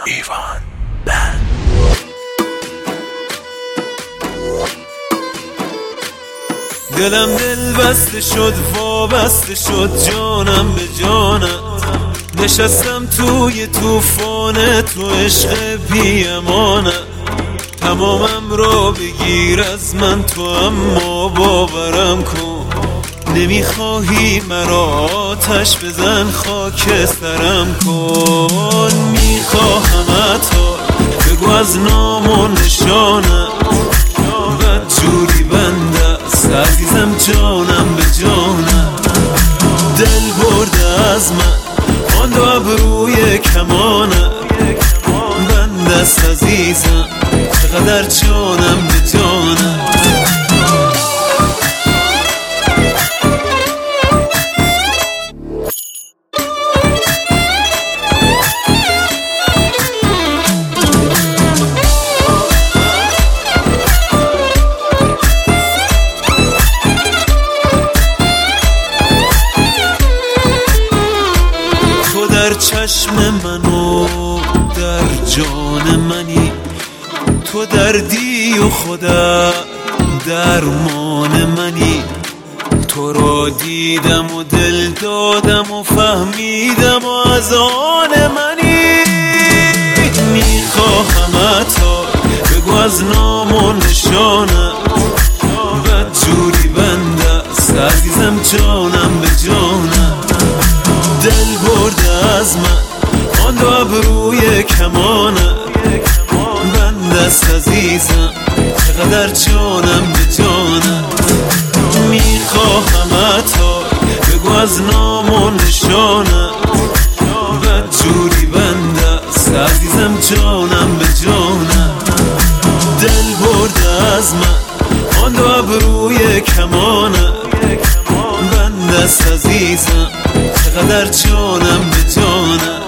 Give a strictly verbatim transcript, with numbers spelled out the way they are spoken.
ایوان بند. دلم دل بسته شد وابسته شد جانم به جانت، نشستم توی توفان تو عشق بی امانت. تمامم را بگیر از من تو اما باورم کن، نمیخواهی مرا آتش بزن خاک سرم کن. میخواهم تا بگو از نام و نشانم، بد جوری بنده است عزیزم جانم به جانم. دل برده از من آن دو ابروی کمانم، بنده است عزیزم چقدر جانم به جانم. در چشم منو در جان منی، تو دردی و خدا درمان منی. تو را دیدم و دل دادم و فهمیدم و از آن منی. میخواهم تا بگو از نام و نشانم، بد جوری بنده است عزیزم جانم به جانم. دل برده از من آن دو ابروی کمانم، بنده است عزیزم چقدر جانم به جانم. میخواهم تا بگو از نام و نشانم، بد جوری بنده است عزیزم جانم به جانم. دل برده از من آن دو ابروی کمانم، بنده است عزیزم چقدر جانم به جانم.